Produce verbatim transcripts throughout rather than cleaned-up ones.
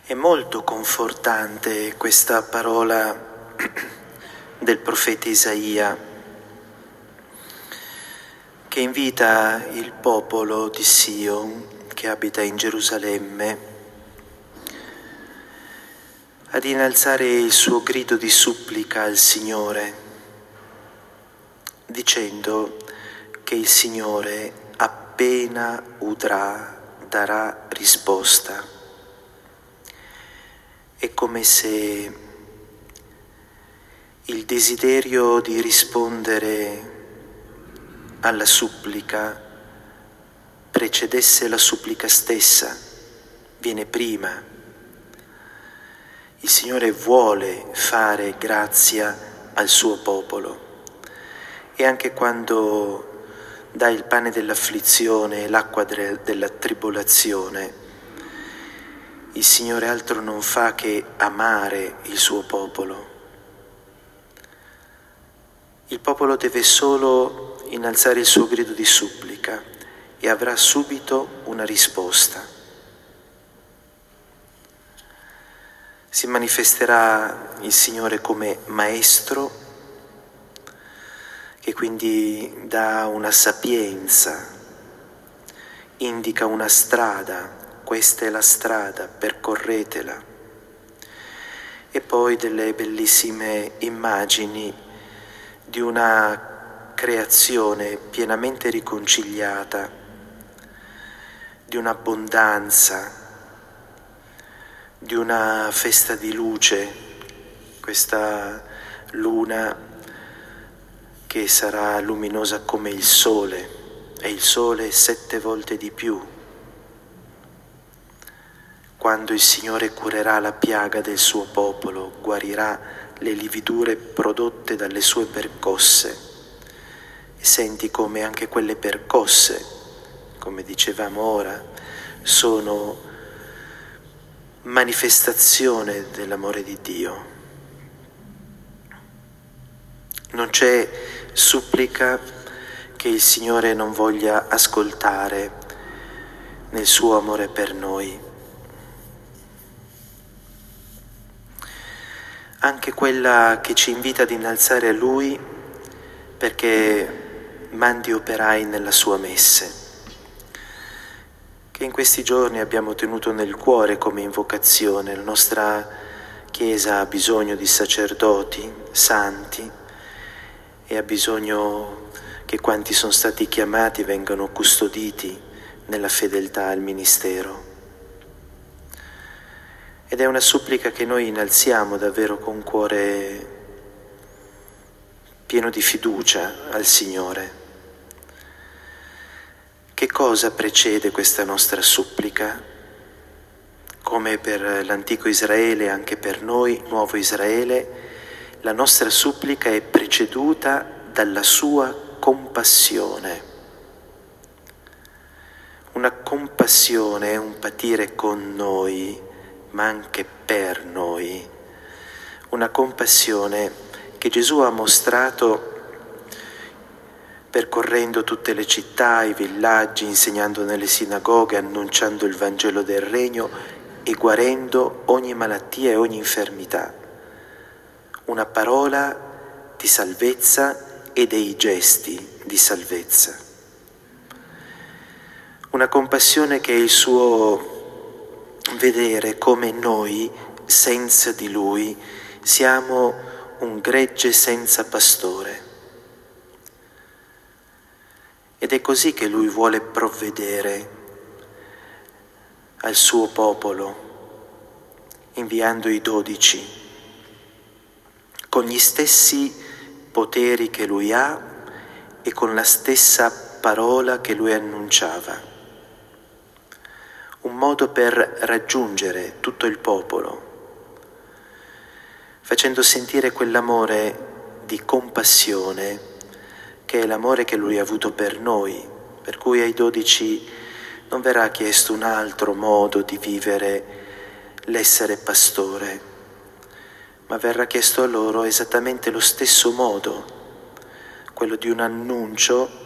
È molto confortante questa parola del profeta Isaia, che invita il popolo di Sion che abita in Gerusalemme ad innalzare il suo grido di supplica al Signore, dicendo che il Signore appena udrà darà risposta. È come se il desiderio di rispondere alla supplica precedesse la supplica stessa, viene prima. Il Signore vuole fare grazia al suo popolo e anche quando dà il pane dell'afflizione e l'acqua della tribolazione, il Signore altro non fa che amare il suo popolo. Il popolo deve solo innalzare il suo grido di supplica e avrà subito una risposta. Si manifesterà il Signore come maestro, che quindi dà una sapienza, indica una strada. Questa è la strada, percorretela. E poi delle bellissime immagini di una creazione pienamente riconciliata, di un'abbondanza, di una festa di luce, questa luna che sarà luminosa come il sole, e il sole sette volte di più. Quando il Signore curerà la piaga del suo popolo, guarirà le lividure prodotte dalle sue percosse. E senti come anche quelle percosse, come dicevamo ora, sono manifestazione dell'amore di Dio. Non c'è supplica che il Signore non voglia ascoltare nel suo amore per noi. Anche quella che ci invita ad innalzare a Lui perché mandi operai nella sua messe, che in questi giorni abbiamo tenuto nel cuore come invocazione. La nostra Chiesa ha bisogno di sacerdoti santi e ha bisogno che quanti sono stati chiamati vengano custoditi nella fedeltà al ministero. Ed è una supplica che noi innalziamo davvero con cuore pieno di fiducia al Signore. Che cosa precede questa nostra supplica? Come per l'antico Israele, anche per noi, nuovo Israele, la nostra supplica è preceduta dalla sua compassione. Una compassione è un patire con noi, ma anche per noi, una compassione che Gesù ha mostrato percorrendo tutte le città, i villaggi, insegnando nelle sinagoghe, annunciando il Vangelo del Regno e guarendo ogni malattia e ogni infermità. Una parola di salvezza e dei gesti di salvezza. Una compassione che è il suo vedere come noi, senza di Lui, siamo un gregge senza pastore. Ed è così che Lui vuole provvedere al suo popolo, inviando i dodici, con gli stessi poteri che Lui ha e con la stessa parola che Lui annunciava. Un modo per raggiungere tutto il popolo, facendo sentire quell'amore di compassione che è l'amore che Lui ha avuto per noi, per cui ai dodici non verrà chiesto un altro modo di vivere l'essere pastore, ma verrà chiesto a loro esattamente lo stesso modo, quello di un annuncio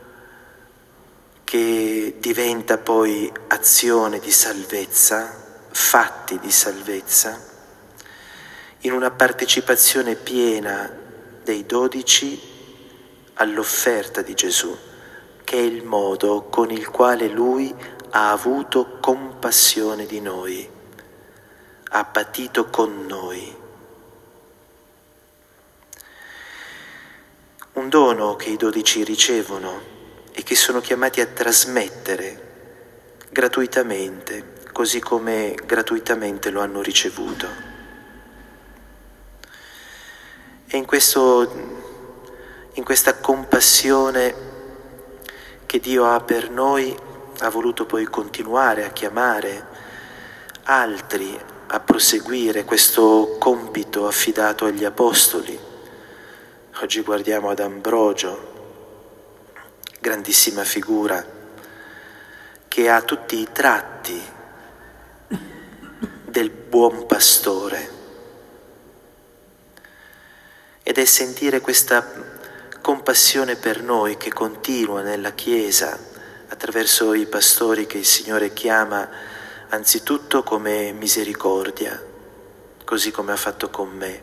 che diventa poi azione di salvezza, fatti di salvezza, in una partecipazione piena dei dodici all'offerta di Gesù, che è il modo con il quale Lui ha avuto compassione di noi, ha patito con noi. Un dono che i dodici ricevono e che sono chiamati a trasmettere gratuitamente, così come gratuitamente lo hanno ricevuto. E in questo, in questa compassione che Dio ha per noi, ha voluto poi continuare a chiamare altri a proseguire questo compito affidato agli apostoli. Oggi guardiamo ad Ambrogio, grandissima figura, che ha tutti i tratti del buon pastore. Ed è sentire questa compassione per noi che continua nella Chiesa attraverso i pastori che il Signore chiama anzitutto come misericordia, così come ha fatto con me.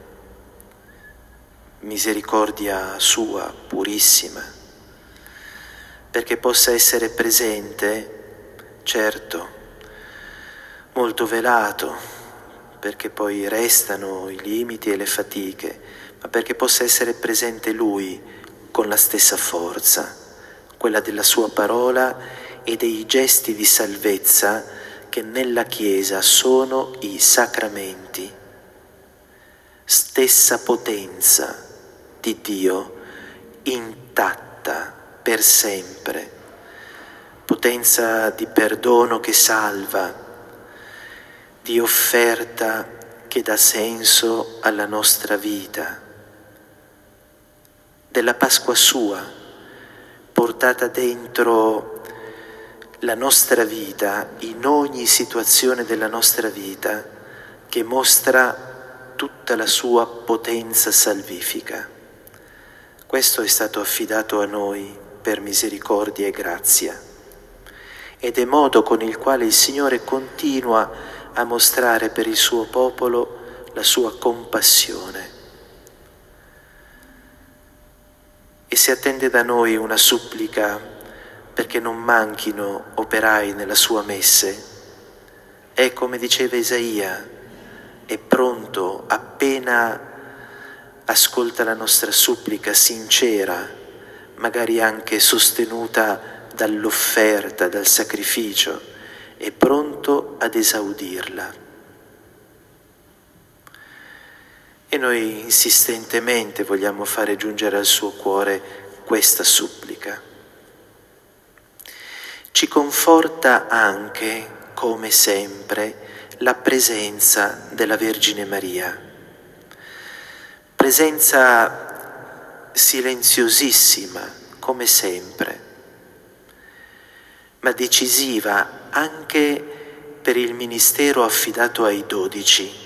Misericordia sua, purissima, perché possa essere presente, certo, molto velato, perché poi restano i limiti e le fatiche, ma perché possa essere presente Lui con la stessa forza, quella della sua parola e dei gesti di salvezza che nella Chiesa sono i sacramenti, stessa potenza di Dio intatta per sempre, potenza di perdono che salva, di offerta che dà senso alla nostra vita, della Pasqua sua, portata dentro la nostra vita, in ogni situazione della nostra vita, che mostra tutta la sua potenza salvifica. Questo è stato affidato a noi per misericordia e grazia, ed è modo con il quale il Signore continua a mostrare per il suo popolo la sua compassione. E si attende da noi una supplica perché non manchino operai nella sua messe. È come diceva Isaia, è pronto appena ascolta la nostra supplica sincera, magari anche sostenuta dall'offerta, dal sacrificio, è pronto ad esaudirla. E noi insistentemente vogliamo fare giungere al suo cuore questa supplica. Ci conforta anche, come sempre, la presenza della Vergine Maria. Presenza silenziosissima, come sempre, ma decisiva anche per il ministero affidato ai dodici.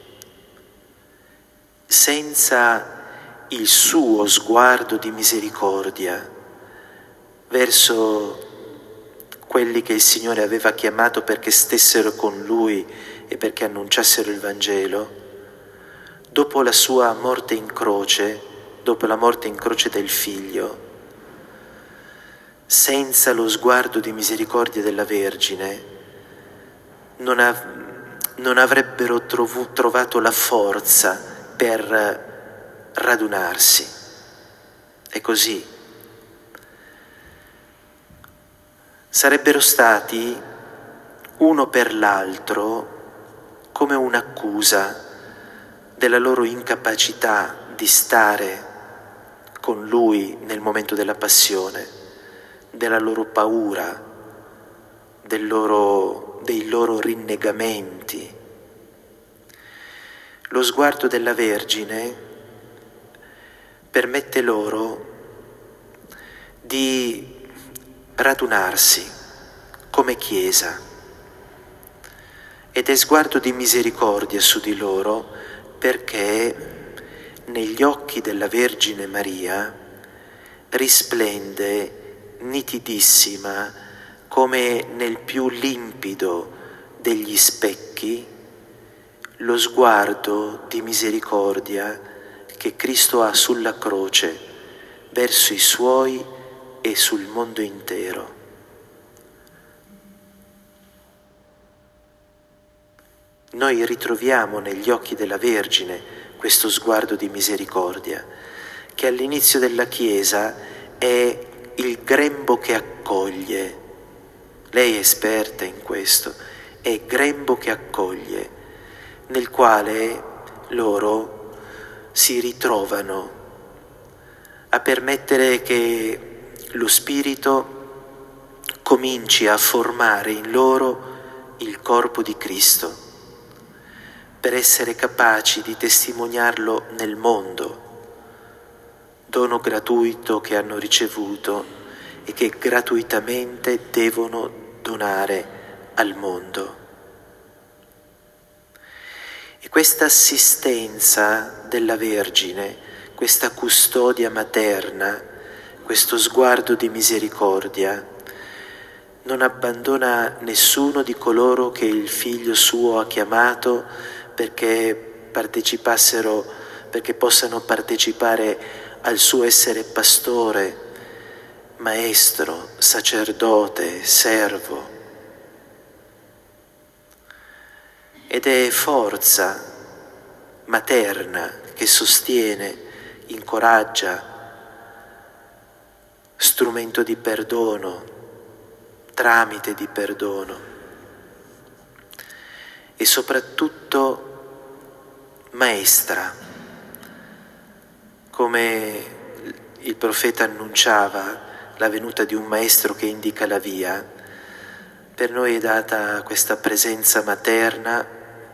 Senza il suo sguardo di misericordia verso quelli che il Signore aveva chiamato perché stessero con Lui e perché annunciassero il Vangelo, dopo la sua morte in croce, dopo la morte in croce del Figlio, senza lo sguardo di misericordia della Vergine, non, av- non avrebbero trovu- trovato la forza per radunarsi. È così. Sarebbero stati uno per l'altro come un'accusa della loro incapacità di stare con Lui nel momento della passione, della loro paura, del loro, dei loro rinnegamenti. Lo sguardo della Vergine permette loro di radunarsi come Chiesa, ed è sguardo di misericordia su di loro perché negli occhi della Vergine Maria risplende nitidissima come nel più limpido degli specchi lo sguardo di misericordia che Cristo ha sulla croce verso i suoi e sul mondo intero. Noi ritroviamo negli occhi della Vergine questo sguardo di misericordia, che all'inizio della Chiesa è il grembo che accoglie. Lei è esperta in questo, è il grembo che accoglie, nel quale loro si ritrovano a permettere che lo Spirito cominci a formare in loro il corpo di Cristo, per essere capaci di testimoniarlo nel mondo, dono gratuito che hanno ricevuto e che gratuitamente devono donare al mondo. E questa assistenza della Vergine, questa custodia materna, questo sguardo di misericordia, non abbandona nessuno di coloro che il Figlio suo ha chiamato perché partecipassero, perché possano partecipare al suo essere pastore, maestro, sacerdote, servo. Ed è forza materna che sostiene, incoraggia, strumento di perdono, tramite di perdono e soprattutto maestra, come il profeta annunciava la venuta di un maestro che indica la via. Per noi è data questa presenza materna,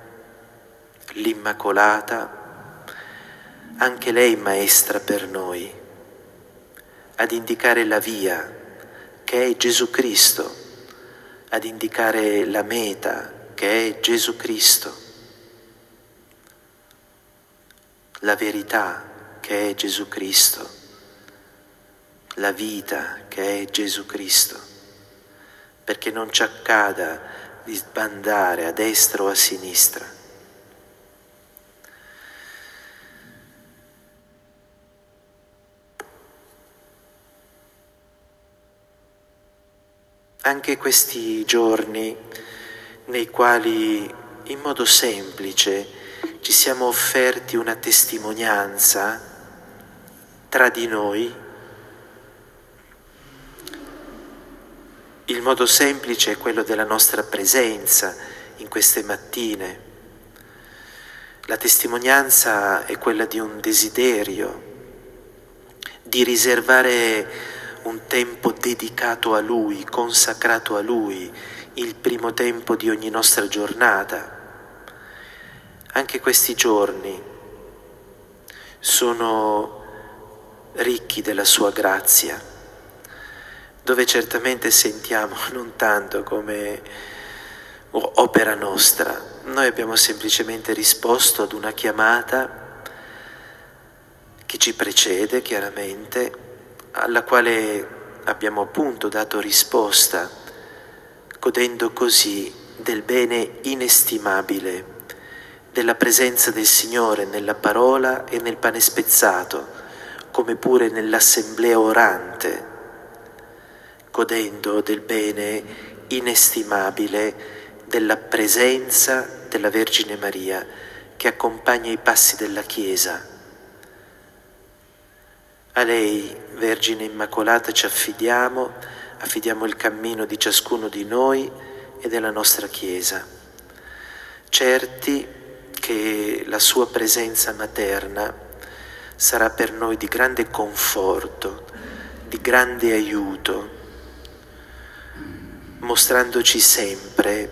l'Immacolata, anche lei maestra per noi, ad indicare la via, che è Gesù Cristo, ad indicare la meta, che è Gesù Cristo, la verità, che è Gesù Cristo, la vita, che è Gesù Cristo, perché non ci accada di sbandare a destra o a sinistra. Anche questi giorni nei quali in modo semplice ci siamo offerti una testimonianza tra di noi, il modo semplice è quello della nostra presenza in queste mattine. La testimonianza è quella di un desiderio, di riservare un tempo dedicato a Lui, consacrato a Lui, il primo tempo di ogni nostra giornata. Anche questi giorni sono ricchi della Sua grazia, dove certamente sentiamo non tanto come opera nostra, noi abbiamo semplicemente risposto ad una chiamata che ci precede chiaramente, alla quale abbiamo appunto dato risposta, godendo così del bene inestimabile, della presenza del Signore nella parola e nel pane spezzato, come pure nell'assemblea orante, godendo del bene inestimabile della presenza della Vergine Maria che accompagna i passi della Chiesa. A lei, Vergine Immacolata, ci affidiamo, affidiamo il cammino di ciascuno di noi e della nostra Chiesa, certi che la sua presenza materna sarà per noi di grande conforto, di grande aiuto, mostrandoci sempre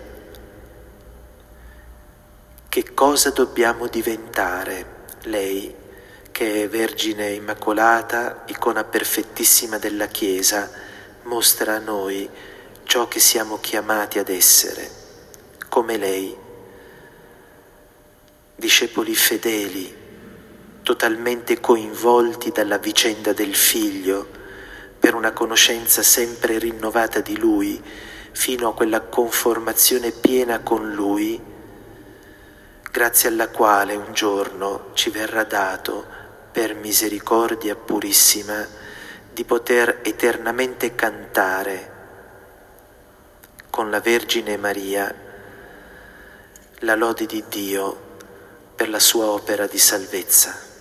che cosa dobbiamo diventare. Lei, che è Vergine Immacolata, icona perfettissima della Chiesa, mostra a noi ciò che siamo chiamati ad essere, come lei, discepoli fedeli, totalmente coinvolti dalla vicenda del Figlio, per una conoscenza sempre rinnovata di Lui, fino a quella conformazione piena con Lui, grazie alla quale un giorno ci verrà dato, per misericordia purissima, di poter eternamente cantare con la Vergine Maria la lode di Dio per la sua opera di salvezza.